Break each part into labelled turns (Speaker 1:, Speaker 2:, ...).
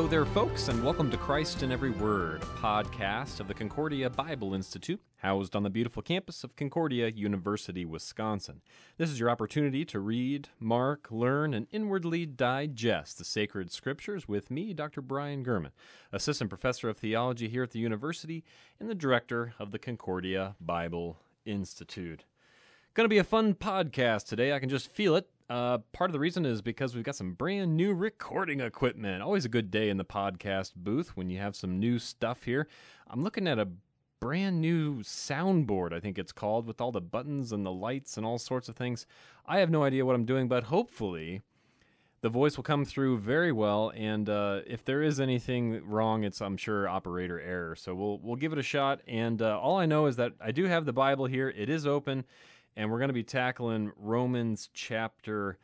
Speaker 1: Hello there, folks, and welcome to Christ in Every Word, a podcast of the Concordia Bible Institute, housed on the beautiful campus of Concordia University, Wisconsin. This is your opportunity to read, mark, learn, and inwardly digest the sacred scriptures with me, Dr. Brian Gurman, Assistant Professor of Theology here at the university and the Director of the Concordia Bible Institute. Going to be a fun podcast today. I can just feel it. Part of the reason is because we've got some brand new recording equipment. Always a good day in the podcast booth when you have some new stuff here. I'm looking at a brand new soundboard, I think it's called, with all the buttons and the lights and all sorts of things. I have no idea what I'm doing, but hopefully the voice will come through very well, and if there is anything wrong, it's, I'm sure, operator error. So we'll give it a shot, and all I know is that I do have the Bible here. It is open. And we're going to be tackling Romans chapter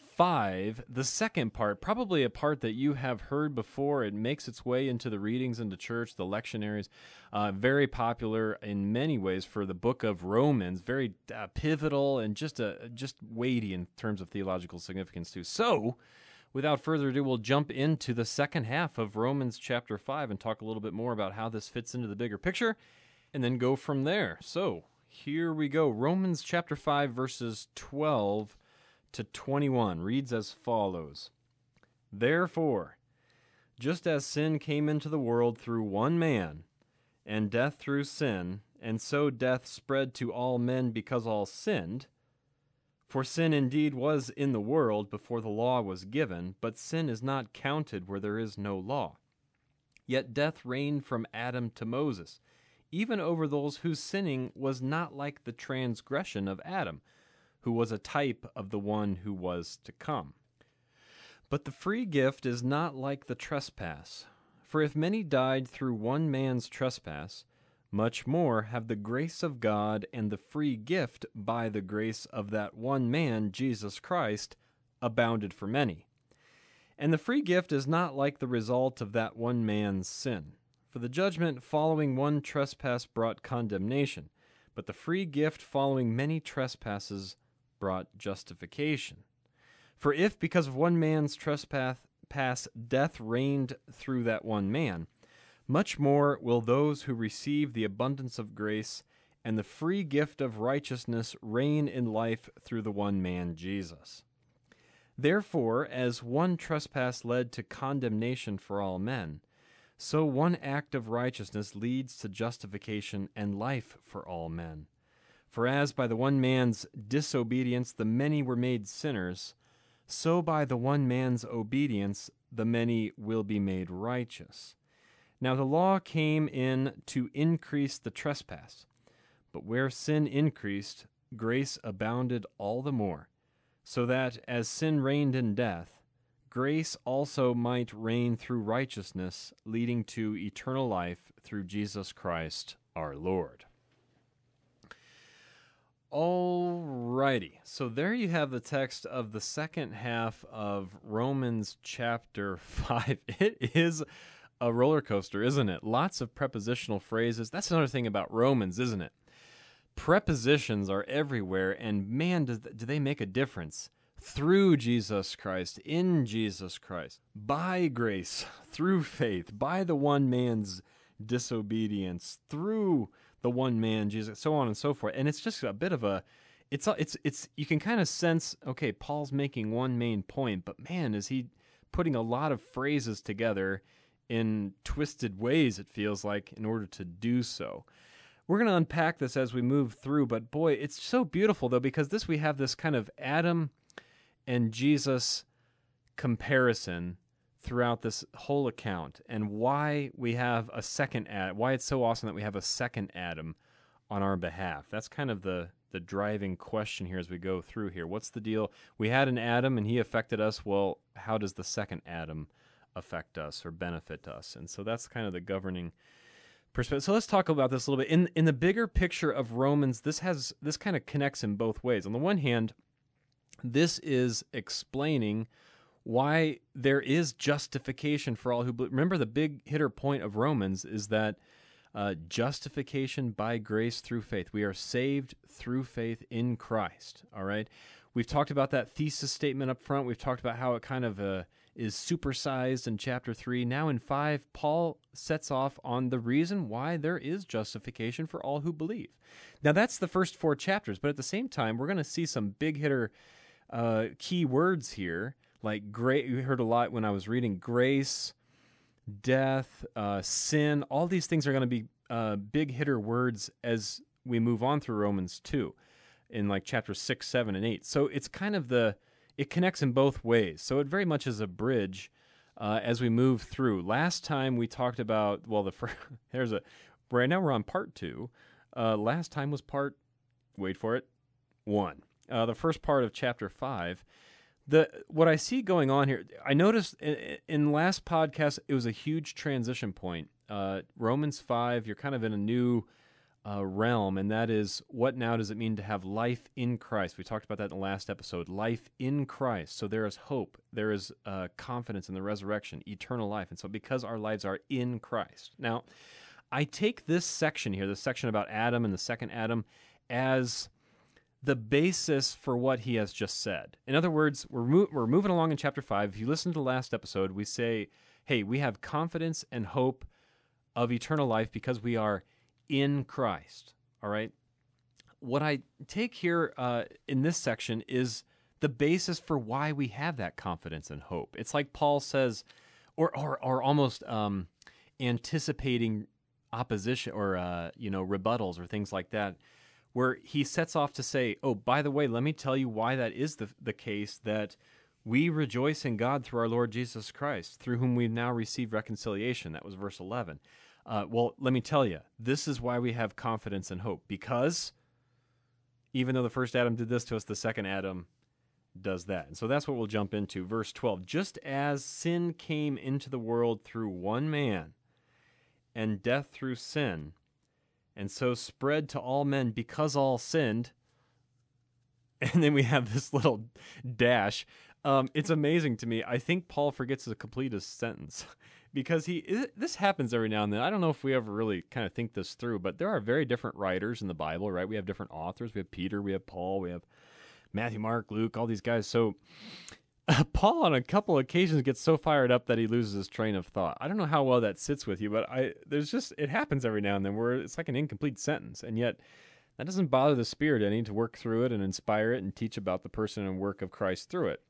Speaker 1: 5, the second part, probably a part that you have heard before. It makes its way into the readings into church, the lectionaries. Very popular in many ways for the book of Romans. Very pivotal and just weighty in terms of theological significance too. So, without further ado, we'll jump into the second half of Romans chapter 5 and talk a little bit more about how this fits into the bigger picture, and then go from there. So, here we go. Romans chapter 5, verses 12 to 21 reads as follows. Therefore, just as sin came into the world through one man, and death through sin, and so death spread to all men because all sinned, for sin indeed was in the world before the law was given, but sin is not counted where there is no law. Yet death reigned from Adam to Moses, even over those whose sinning was not like the transgression of Adam, who was a type of the one who was to come. But the free gift is not like the trespass. For if many died through one man's trespass, much more have the grace of God and the free gift by the grace of that one man, Jesus Christ, abounded for many. And the free gift is not like the result of that one man's sin. For the judgment following one trespass brought condemnation, but the free gift following many trespasses brought justification. For if, because of one man's trespass, death reigned through that one man, much more will those who receive the abundance of grace and the free gift of righteousness reign in life through the one man, Jesus. Therefore, as one trespass led to condemnation for all men, so one act of righteousness leads to justification and life for all men. For as by the one man's disobedience the many were made sinners, so by the one man's obedience the many will be made righteous. Now the law came in to increase the trespass, but where sin increased, grace abounded all the more, so that as sin reigned in death, grace also might reign through righteousness, leading to eternal life through Jesus Christ our Lord. Alrighty, so there you have the text of the second half of Romans chapter 5. It is a roller coaster, isn't it? Lots of prepositional phrases. That's another thing about Romans, isn't it? Prepositions are everywhere, and man, do they make a difference. Through Jesus Christ, in Jesus Christ, by grace, through faith, by the one man's disobedience, through the one man, Jesus, so on and so forth. And it's just a bit of a, it's you can kind of sense, okay, Paul's making one main point, but man, is he putting a lot of phrases together in twisted ways, it feels like, in order to do so. We're going to unpack this as we move through, but boy, it's so beautiful, though, because we have this kind of Adam and Jesus comparison throughout this whole account, and why we have a second Adam, why it's so awesome that we have a second Adam on our behalf. That's kind of the driving question here as we go through here. What's the deal? We had an Adam and he affected us. Well, how does the second Adam affect us or benefit us? And so that's kind of the governing perspective. So let's talk about this a little bit. In the bigger picture of Romans, this kind of connects in both ways. On the one hand, this is explaining why there is justification for all who believe. Remember, the big hitter point of Romans is that justification by grace through faith. We are saved through faith in Christ, all right? We've talked about that thesis statement up front. We've talked about how it kind of is supersized in chapter 3. Now in 5, Paul sets off on the reason why there is justification for all who believe. Now that's the first 4 chapters, but at the same time, we're going to see some big hitter key words here, like we heard a lot when I was reading grace, death, sin. All these things are going to be big hitter words as we move on through Romans 2 in like chapters 6, 7, and 8. So it's kind of it connects in both ways. So it very much is a bridge as we move through. Last time we talked about, well, right now we're on part 2. Last time was wait for it, 1. The first part of chapter 5. What I see going on here, I noticed in last podcast, it was a huge transition point. Romans 5, you're kind of in a new realm, and that is, what now does it mean to have life in Christ? We talked about that in the last episode, life in Christ. So there is hope, there is confidence in the resurrection, eternal life, and so because our lives are in Christ. Now, I take this section here, the section about Adam and the second Adam, as the basis for what he has just said. In other words, we're moving along in chapter 5. If you listen to the last episode, we say, hey, we have confidence and hope of eternal life because we are in Christ, all right? What I take here in this section is the basis for why we have that confidence and hope. It's like Paul says, or almost anticipating opposition or rebuttals or things like that, where he sets off to say, oh, by the way, let me tell you why that is the case, that we rejoice in God through our Lord Jesus Christ, through whom we've now received reconciliation. That was verse 11. Well, let me tell you, this is why we have confidence and hope, because even though the first Adam did this to us, the second Adam does that. And so that's what we'll jump into. Verse 12, just as sin came into the world through one man, and death through sin, and so spread to all men because all sinned. And then we have this little dash. It's amazing to me. I think Paul forgets to complete his sentence because this happens every now and then. I don't know if we ever really kind of think this through, but there are very different writers in the Bible, right? We have different authors. We have Peter, we have Paul, we have Matthew, Mark, Luke, all these guys. So Paul on a couple of occasions gets so fired up that he loses his train of thought. I don't know how well that sits with you, but it happens every now and then where it's like an incomplete sentence, and yet that doesn't bother the Spirit any to work through it and inspire it and teach about the person and work of Christ through it.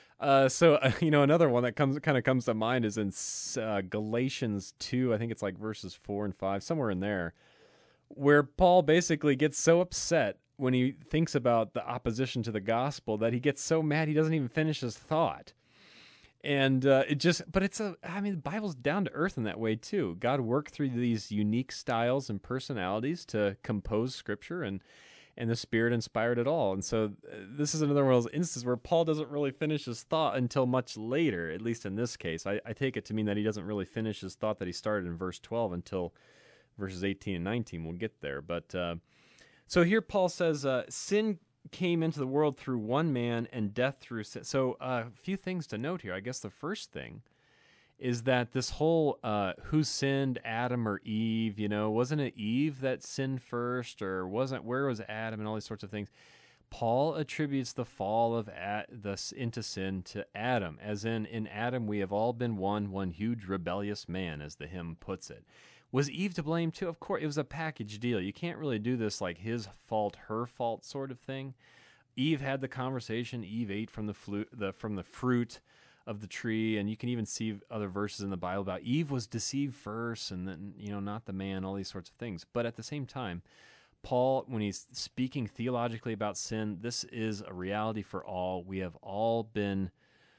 Speaker 1: Another one that comes to mind is in Galatians 2. I think it's like verses 4 and 5, somewhere in there, where Paul basically gets so upset when he thinks about the opposition to the gospel that he gets so mad he doesn't even finish his thought. And the Bible's down to earth in that way too. God worked through these unique styles and personalities to compose Scripture, and the Spirit inspired it all. And so this is another one of those instances where Paul doesn't really finish his thought until much later, at least in this case. I take it to mean that he doesn't really finish his thought that he started in verse 12 until verses 18 and 19. We'll get there. But so here Paul says, sin came into the world through one man and death through sin. So a few things to note here. I guess the first thing is that this whole who sinned, Adam or Eve, wasn't it Eve that sinned first, or where was Adam, and all these sorts of things. Paul attributes the fall of into sin to Adam, as in Adam we have all been one huge rebellious man, as the hymn puts it. Was Eve to blame too? Of course, it was a package deal. You can't really do this like his fault, her fault sort of thing. Eve had the conversation. Eve ate from the fruit of the tree, and you can even see other verses in the Bible about Eve was deceived first, and then not the man. All these sorts of things. But at the same time, Paul, when he's speaking theologically about sin, this is a reality for all. We have all been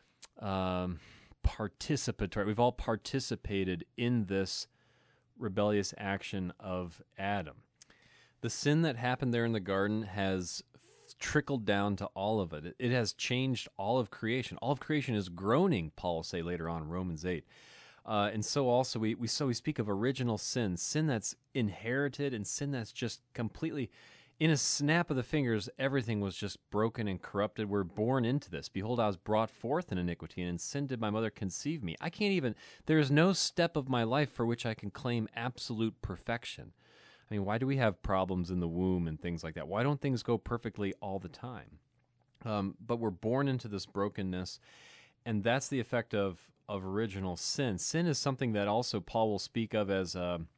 Speaker 1: participatory. We've all participated in this rebellious action of Adam. The sin that happened there in the garden has trickled down to all of it. It has changed all of creation. All of creation is groaning, Paul will say later on in Romans 8. And so also we speak of original sin that's inherited, and sin that's just completely, in a snap of the fingers, everything was just broken and corrupted. We're born into this. Behold, I was brought forth in iniquity, and in sin did my mother conceive me. There is no step of my life for which I can claim absolute perfection. I mean, why do we have problems in the womb and things like that? Why don't things go perfectly all the time? But we're born into this brokenness, and that's the effect of original sin. Sin is something that also Paul will speak of as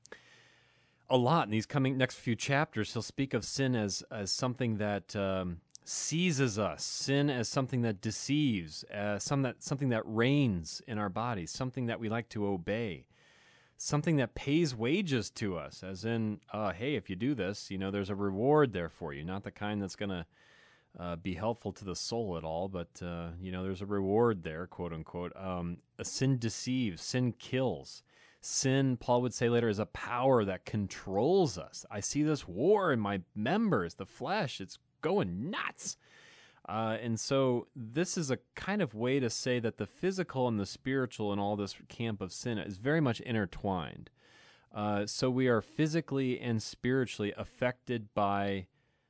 Speaker 1: a lot in these coming next few chapters. He'll speak of sin as something that seizes us, sin as something that deceives, something that reigns in our bodies, something that we like to obey, something that pays wages to us, as in, hey, if you do this, there's a reward there for you, not the kind that's going to be helpful to the soul at all, but, there's a reward there, quote unquote. A sin deceives, sin kills. Sin, Paul would say later, is a power that controls us. I see this war in my members, the flesh. It's going nuts. And so this is a kind of way to say that the physical and the spiritual in all this camp of sin is very much intertwined. So we are physically and spiritually affected by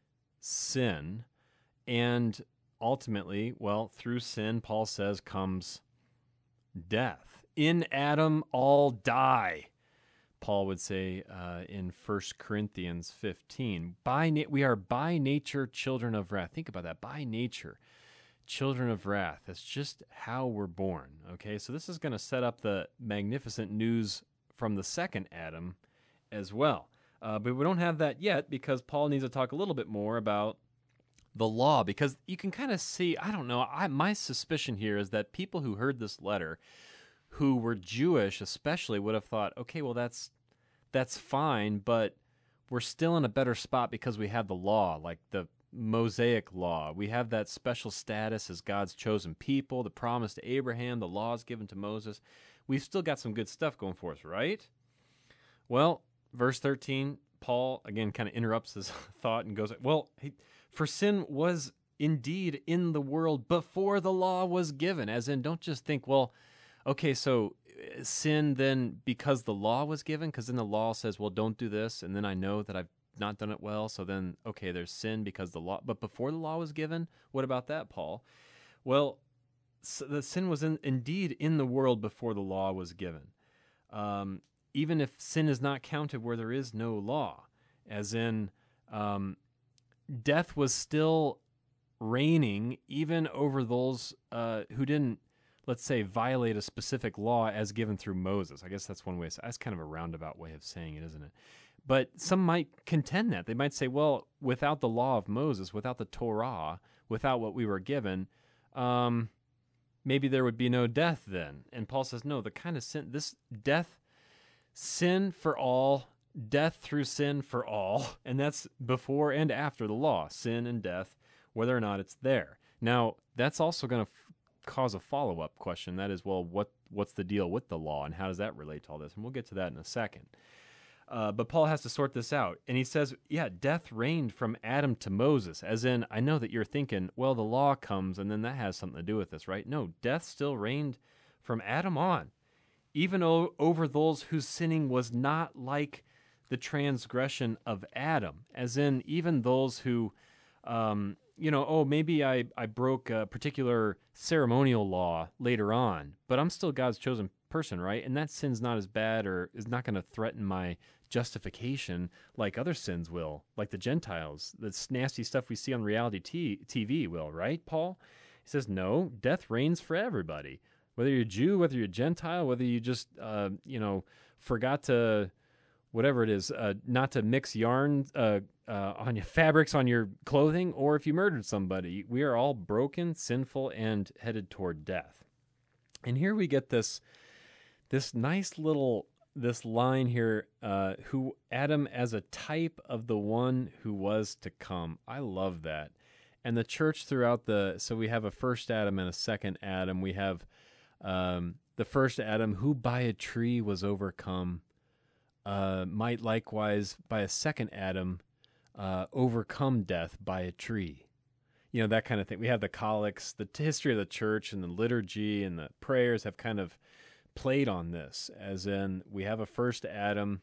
Speaker 1: sin. And ultimately, through sin, Paul says, comes death. In Adam, all die, Paul would say in 1 Corinthians 15. We are by nature children of wrath. Think about that. By nature, children of wrath. That's just how we're born. Okay, so this is going to set up the magnificent news from the second Adam as well. But we don't have that yet because Paul needs to talk a little bit more about the law, because you can kind of see, I don't know, my suspicion here is that people who heard this letter, who were Jewish especially, would have thought, okay, well, that's fine, but we're still in a better spot because we have the law, like the Mosaic law. We have that special status as God's chosen people, the promise to Abraham, the laws given to Moses. We've still got some good stuff going for us, right? Well, verse 13, Paul, again, kind of interrupts his thought and goes, for sin was indeed in the world before the law was given. As in, don't just think, okay, so sin then because the law was given, because then the law says, don't do this, and then I know that I've not done it well, so then, okay, there's sin because the law, but before the law was given, what about that, Paul? Well, so the sin was indeed in the world before the law was given. Even if sin is not counted where there is no law, as in death was still reigning even over those who didn't, let's say, violate a specific law as given through Moses. I guess that's one way. That's kind of a roundabout way of saying it, isn't it? But some might contend that. They might say, without the law of Moses, without the Torah, without what we were given, maybe there would be no death then. And Paul says, no, the kind of sin, this death, sin for all, death through sin for all, and that's before and after the law, sin and death, whether or not it's there. Now, that's also going to cause a follow-up question. That is, what's the deal with the law, and how does that relate to all this? And we'll get to that in a second. But Paul has to sort this out. And he says, death reigned from Adam to Moses, as in, I know that you're thinking, the law comes, and then that has something to do with this, right? No, death still reigned from Adam on, even over those whose sinning was not like the transgression of Adam, as in even those who, maybe I broke a particular ceremonial law later on, but I'm still God's chosen person, right? And that sin's not as bad or is not going to threaten my justification like other sins will, like the Gentiles, this nasty stuff we see on reality TV will, right, Paul? He says, no, death reigns for everybody, whether you're Jew, whether you're Gentile, whether you just, forgot to, whatever it is, not to mix yarn on your fabrics on your clothing, or if you murdered somebody. We are all broken, sinful, and headed toward death. And here we get this nice little, this line here, who Adam as a type of the one who was to come. I love that. And the church throughout so we have a first Adam and a second Adam. We have the first Adam who by a tree was overcome, might likewise by a second Adam overcome death by a tree. That kind of thing. We have the collects, the history of the church and the liturgy and the prayers have kind of played on this, as in we have a first Adam,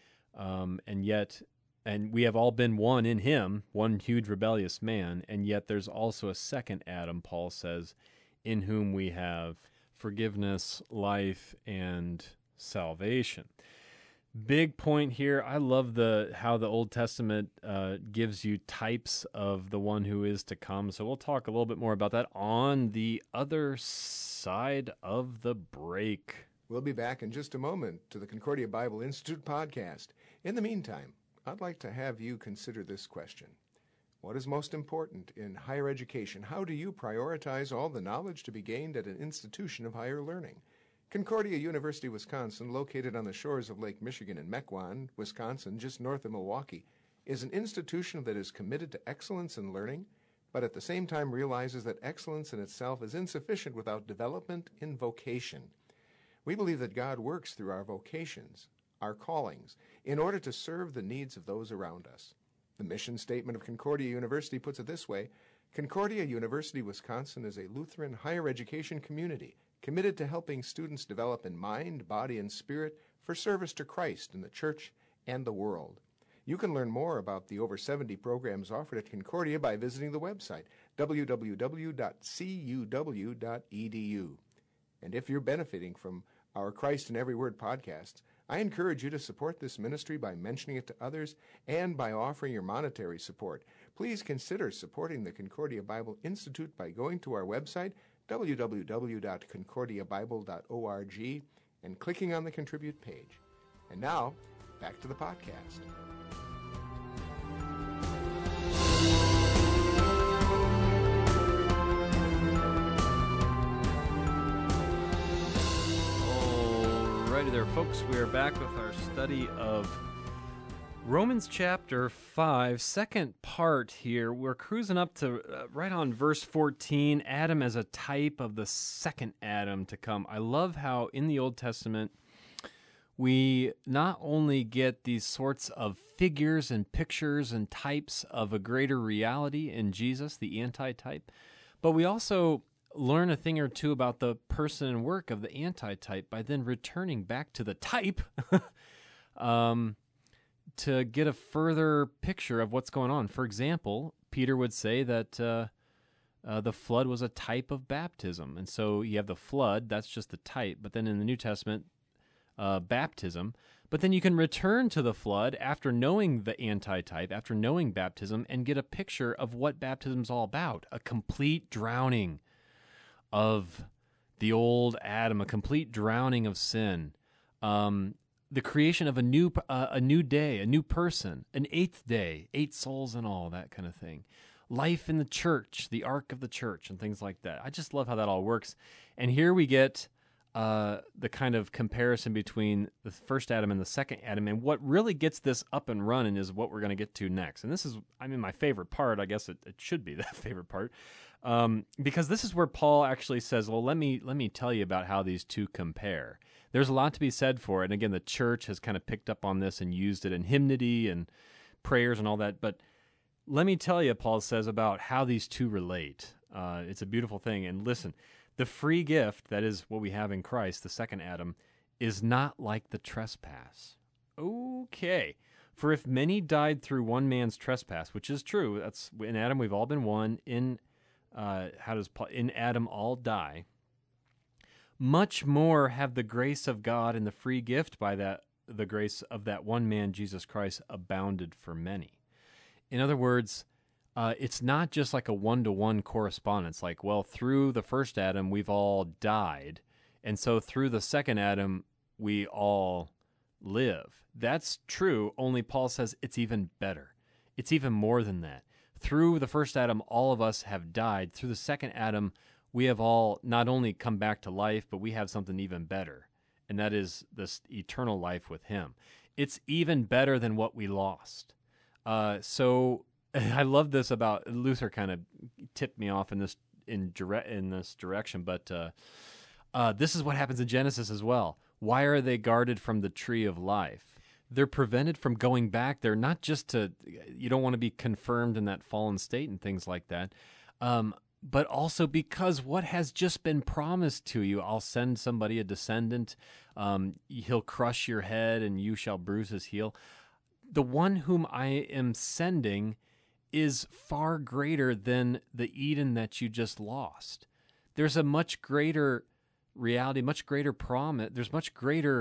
Speaker 1: and we have all been one in him, one huge rebellious man, and yet there's also a second Adam, Paul says, in whom we have forgiveness, life, and salvation. Big point here. I love how the Old Testament gives you types of the one who is to come. So we'll talk a little bit more about that on the other side of the break.
Speaker 2: We'll be back in just a moment to the Concordia Bible Institute podcast. In the meantime, I'd like to have you consider this question. What is most important in higher education? How do you prioritize all the knowledge to be gained at an institution of higher learning? Concordia University, Wisconsin, located on the shores of Lake Michigan in Mequon, Wisconsin, just north of Milwaukee, is an institution that is committed to excellence in learning, but at the same time realizes that excellence in itself is insufficient without development in vocation. We believe that God works through our vocations, our callings, in order to serve the needs of those around us. The mission statement of Concordia University puts it this way: Concordia University, Wisconsin is a Lutheran higher education community committed to helping students develop in mind, body, and spirit for service to Christ in the church and the world. You can learn more about the over 70 programs offered at Concordia by visiting the website, www.cuw.edu. And if you're benefiting from our Christ in Every Word podcasts, I encourage you to support this ministry by mentioning it to others and by offering your monetary support. Please consider supporting the Concordia Bible Institute by going to our website, www.concordiabible.org, and clicking on the Contribute page. And now, back to the podcast.
Speaker 1: Alrighty there, folks. We are back with our study of Romans chapter 5, second part here. We're cruising up to right on verse 14, Adam as a type of the second Adam to come. I love how in the Old Testament we not only get these sorts of figures and pictures and types of a greater reality in Jesus, the antitype, but we also learn a thing or two about the person and work of the antitype by then returning back to the type to get a further picture of what's going on. For example, Peter would say that the flood was a type of baptism. And so you have the flood, that's just the type. But then in the New Testament, baptism. But then you can return to the flood after knowing the antitype, after knowing baptism, and get a picture of what baptism's all about. A complete drowning of the old Adam, a complete drowning of sin. The creation of a new day, a new person, an eighth day, 8 souls and all, that kind of thing. Life in the church, the ark of the church, and things like that. I just love how that all works. And here we get the kind of comparison between the first Adam and the second Adam. And what really gets this up and running is what we're going to get to next. And this is, my favorite part. I guess it should be that favorite part. Because this is where Paul actually says, well, let me tell you about how these two compare. There's a lot to be said for it. And again, the church has kind of picked up on this and used it in hymnody and prayers and all that. But let me tell you, Paul says, about how these two relate. It's a beautiful thing. And listen, the free gift, that is what we have in Christ, the second Adam, is not like the trespass. Okay. For if many died through one man's trespass, which is true, that's in Adam we've all been one, in Adam all die, much more have the grace of God and the free gift by the grace of that one man, Jesus Christ, abounded for many. In other words, it's not just like a one-to-one correspondence, like, well, through the first Adam, we've all died, and so through the second Adam, we all live. That's true, only Paul says it's even better. It's even more than that. Through the first Adam, all of us have died. Through the second Adam, we have all not only come back to life, but we have something even better, and that is this eternal life with him. It's even better than what we lost. So I love this about Luther. Kind of tipped me off in this direction, but this is what happens in Genesis as well. Why are they guarded from the tree of life? They're prevented from going back there, not just you don't want to be confirmed in that fallen state and things like that, but also because what has just been promised to you. I'll send somebody, a descendant, he'll crush your head and you shall bruise his heel. The one whom I am sending is far greater than the Eden that you just lost. There's a much greater reality, much greater promise. There's much greater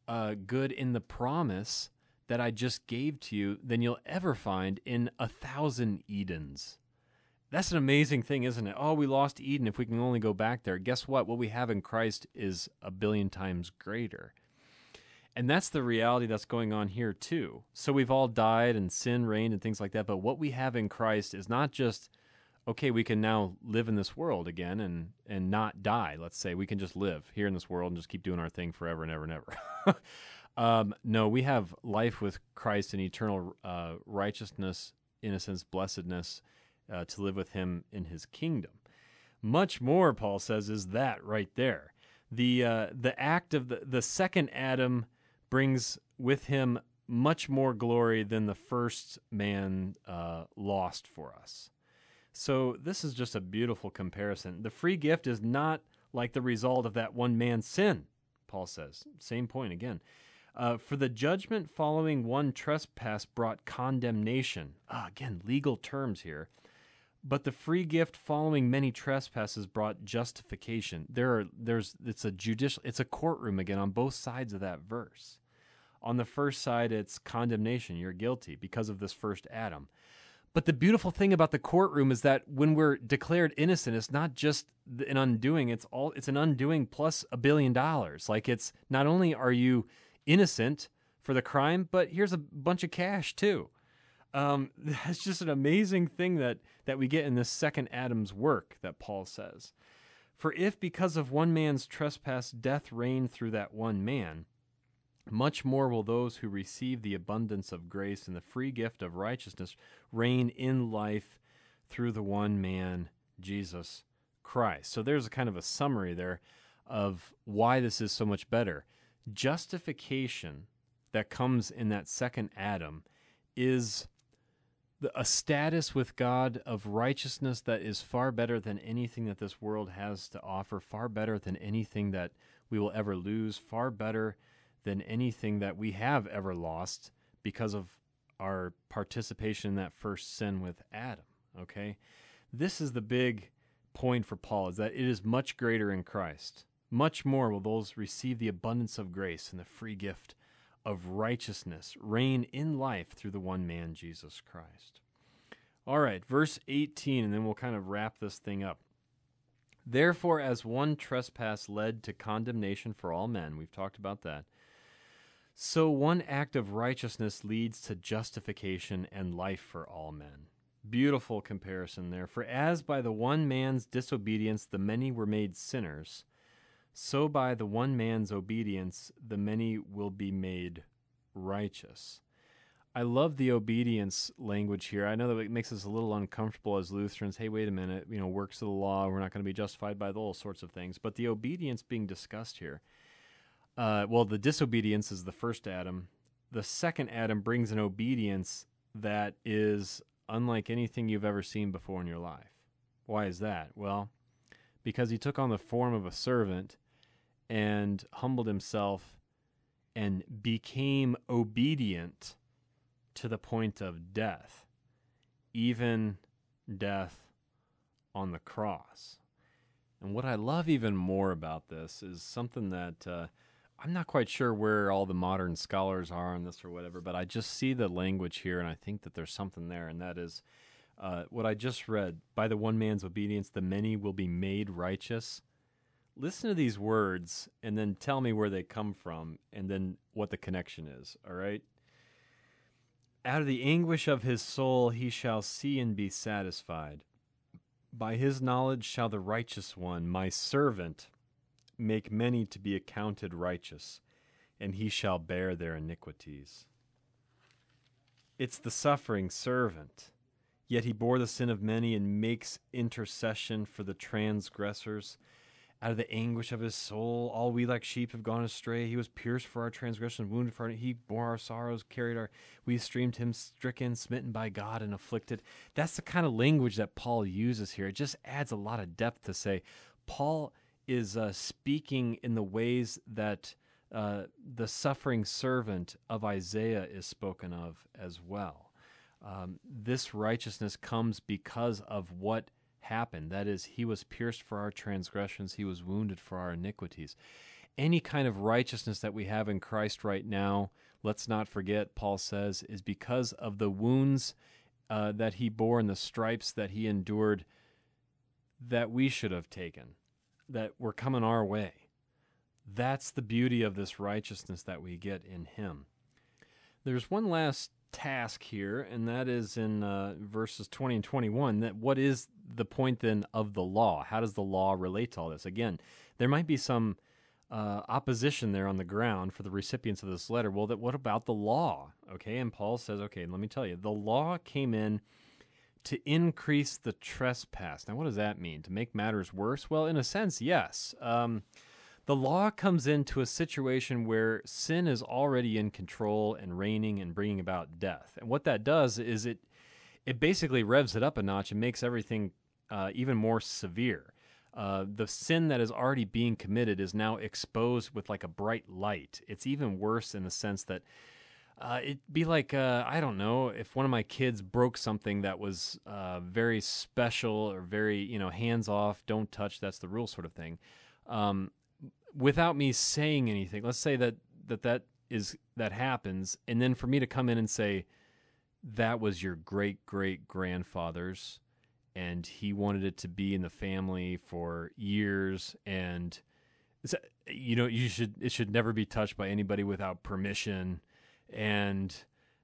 Speaker 1: good in the promise that I just gave to you than you'll ever find in 1,000 Edens. That's an amazing thing, isn't it? Oh, we lost Eden if we can only go back there. Guess what? What we have in Christ is 1,000,000,000 times greater. And that's the reality that's going on here too. So we've all died and sin reigned and things like that, but what we have in Christ is not just, okay, we can now live in this world again and not die, let's say. We can just live here in this world and just keep doing our thing forever and ever and ever. No, we have life with Christ and eternal righteousness, innocence, blessedness, to live with him in his kingdom. Much more, Paul says, is that right there. The act of the second Adam brings with him much more glory than the first man lost for us. So this is just a beautiful comparison. The free gift is not like the result of that one man's sin, Paul says. Same point again. For the judgment following one trespass brought condemnation. Again, legal terms here. But the free gift following many trespasses brought justification. It's a courtroom again on both sides of that verse. On the first side, it's condemnation. You're guilty because of this first Adam. But the beautiful thing about the courtroom is that when we're declared innocent, it's not just an undoing. It's an undoing plus $1 billion. Like, it's not only are you innocent for the crime, but here's a bunch of cash too. That's just an amazing thing that we get in this second Adam's work that Paul says. For if because of one man's trespass death reigned through that one man, much more will those who receive the abundance of grace and the free gift of righteousness reign in life through the one man, Jesus Christ. So there's a kind of a summary there of why this is so much better. Justification that comes in that second Adam is a status with God of righteousness that is far better than anything that this world has to offer, far better than anything that we will ever lose, far better than anything that we have ever lost because of our participation in that first sin with Adam, okay? This is the big point for Paul, is that it is much greater in Christ. Much more will those receive the abundance of grace and the free gift of righteousness reign in life through the one man, Jesus Christ. All right, verse 18, and then we'll kind of wrap this thing up. Therefore, as one trespass led to condemnation for all men, we've talked about that, so one act of righteousness leads to justification and life for all men. Beautiful comparison there. For as by the one man's disobedience the many were made sinners, so by the one man's obedience the many will be made righteous. I love the obedience language here. I know that it makes us a little uncomfortable as Lutherans. Hey, wait a minute, works of the law, we're not going to be justified by all sorts of things. But the obedience being discussed here, the disobedience is the first Adam. The second Adam brings an obedience that is unlike anything you've ever seen before in your life. Why is that? Well, because he took on the form of a servant and humbled himself and became obedient to the point of death, even death on the cross. And what I love even more about this is something that I'm not quite sure where all the modern scholars are on this or whatever, but I just see the language here, and I think that there's something there, and that is what I just read. By the one man's obedience, the many will be made righteous. Listen to these words, and then tell me where they come from, and then what the connection is, all right? Out of the anguish of his soul he shall see and be satisfied. By his knowledge shall the righteous one, my servant, make many to be accounted righteous, and he shall bear their iniquities. It's the suffering servant. Yet he bore the sin of many and makes intercession for the transgressors. Out of the anguish of his soul, all we like sheep have gone astray. He was pierced for our transgressions, wounded for our... He bore our sorrows, we esteemed him stricken, smitten by God, and afflicted. That's the kind of language that Paul uses here. It just adds a lot of depth to say Paul is speaking in the ways that the suffering servant of Isaiah is spoken of as well. This righteousness comes because of what happened. That is, he was pierced for our transgressions, he was wounded for our iniquities. any kind of righteousness that we have in Christ right now, let's not forget, Paul says, is because of the wounds that he bore and the stripes that he endured that we should have taken, that were coming our way. That's the beauty of this righteousness that we get in him. There's one last task here, and that is in verses 20 and 21, that what is the point then of the law? How does the law relate to all this? Again, there might be some opposition there on the ground for the recipients of this letter. Well, what about the law? Okay, and Paul says, okay, let me tell you, the law came in to increase the trespass. Now, what does that mean? To make matters worse? Well, in a sense, yes. The law comes into a situation where sin is already in control and reigning and bringing about death. And what that does is it basically revs it up a notch and makes everything even more severe. The sin that is already being committed is now exposed with like a bright light. It's even worse in the sense that it'd be like, I don't know, if one of my kids broke something that was very special or very, hands off, don't touch, that's the rule sort of thing. Without me saying anything, let's say that happens, and then for me to come in and say, that was your great-great-grandfather's, and he wanted it to be in the family for years, and it should never be touched by anybody without permission, and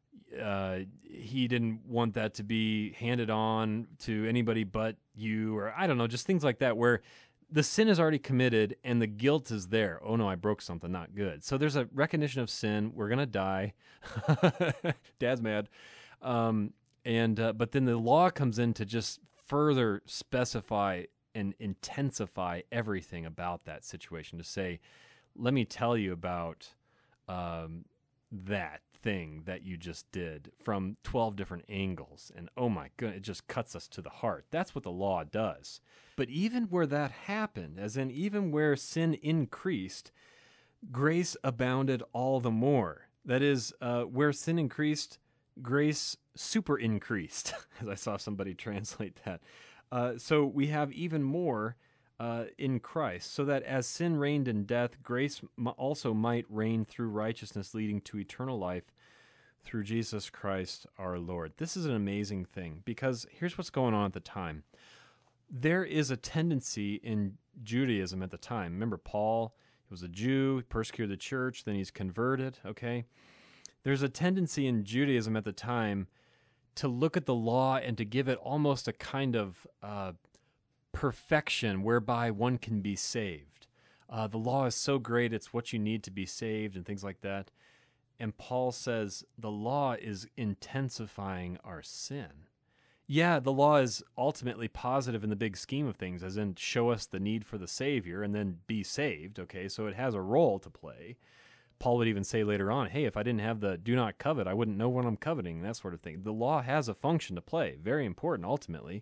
Speaker 1: he didn't want that to be handed on to anybody but you, or I don't know, just things like that, where the sin is already committed and the guilt is there. Oh no, I broke something, not good. So there's a recognition of sin. We're going to die. Dad's mad. But then the law comes in to just further specify and intensify everything about that situation, to say, let me tell you about that thing that you just did from 12 different angles. And oh my goodness, it just cuts us to the heart. That's what the law does. But even where that happened, as in even where sin increased, grace abounded all the more. That is, where sin increased, grace super increased, as I saw somebody translate that. So we have even more in Christ, so that as sin reigned in death, grace also might reign through righteousness, leading to eternal life through Jesus Christ our Lord. This is an amazing thing, because here's what's going on at the time. There is a tendency in Judaism at the time. Remember, Paul, he was a Jew, persecuted the church, then he's converted, okay? There's a tendency in Judaism at the time to look at the law and to give it almost a kind of perfection whereby one can be saved. The law is so great, it's what you need to be saved and things like that. And Paul says the law is intensifying our sin. Yeah, the law is ultimately positive in the big scheme of things, as in show us the need for the Savior and then be saved, okay? So it has a role to play. Paul would even say later on, hey, if I didn't have the do not covet, I wouldn't know what I'm coveting, that sort of thing. The law has a function to play, very important ultimately,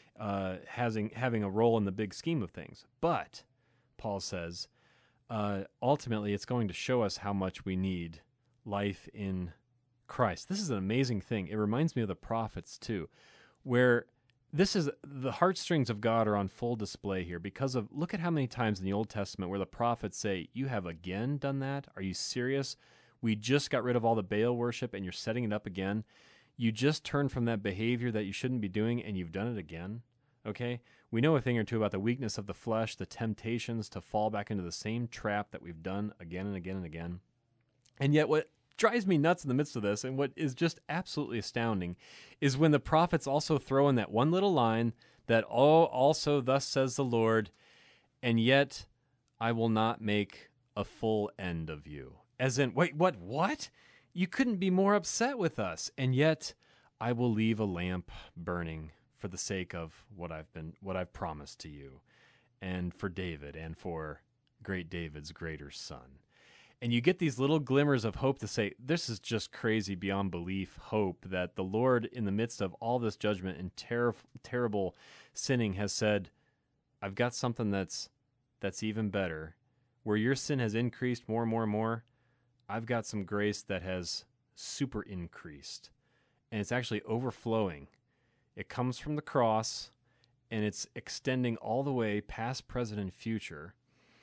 Speaker 1: having a role in the big scheme of things. But, Paul says, ultimately it's going to show us how much we need life in Christ. This is an amazing thing. It reminds me of the prophets too, where this is the heartstrings of God are on full display here because of, look at how many times in the Old Testament where the prophets say, you have again done that? Are you serious? We just got rid of all the Baal worship and you're setting it up again. You just turned from that behavior that you shouldn't be doing and you've done it again. Okay? We know a thing or two about the weakness of the flesh, the temptations to fall back into the same trap that we've done again and again and again. And yet what drives me nuts in the midst of this, and what is just absolutely astounding, is when the prophets also throw in that one little line that, oh, also thus says the Lord, and yet I will not make a full end of you. As in, wait, what? You couldn't be more upset with us, and yet I will leave a lamp burning for the sake of what I've promised to you, and for David, and for great David's greater son. And you get these little glimmers of hope to say, this is just crazy beyond belief hope that the Lord, in the midst of all this judgment and terrible sinning, has said, I've got something that's even better. Where your sin has increased more and more and more, I've got some grace that has super increased. And it's actually overflowing. It comes from the cross, and it's extending all the way past, present, and future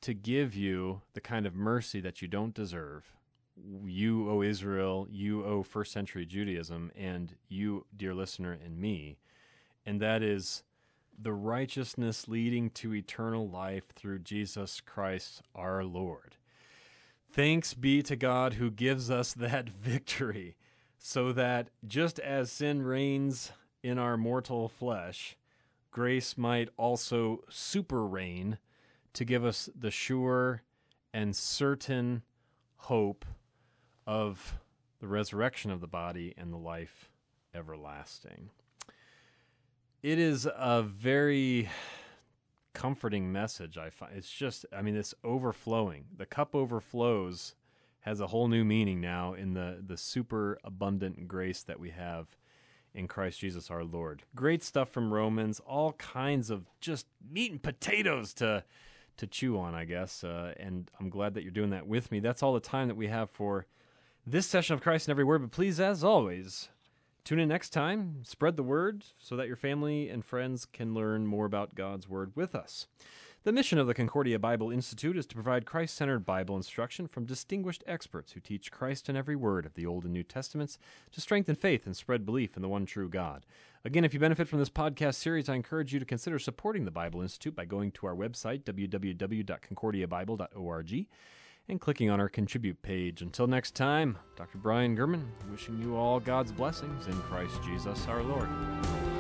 Speaker 1: to give you the kind of mercy that you don't deserve. You, O Israel, you, O first century Judaism, and you, dear listener, and me. And that is the righteousness leading to eternal life through Jesus Christ our Lord. Thanks be to God who gives us that victory, so that just as sin reigns in our mortal flesh, grace might also super reign to give us the sure and certain hope of the resurrection of the body and the life everlasting. It is a very comforting message, I find. It's just, it's overflowing. The cup overflows has a whole new meaning now in the super abundant grace that we have in Christ Jesus our Lord. Great stuff from Romans, all kinds of just meat and potatoes to chew on, I guess, and I'm glad that you're doing that with me. That's all the time that we have for this session of Christ in Every Word, but please, as always, tune in next time, spread the word so that your family and friends can learn more about God's Word with us. The mission of the Concordia Bible Institute is to provide Christ-centered Bible instruction from distinguished experts who teach Christ in every word of the Old and New Testaments to strengthen faith and spread belief in the one true God. Again, if you benefit from this podcast series, I encourage you to consider supporting the Bible Institute by going to our website, www.concordiabible.org, and clicking on our Contribute page. Until next time, Dr. Brian Gurman, wishing you all God's blessings in Christ Jesus our Lord.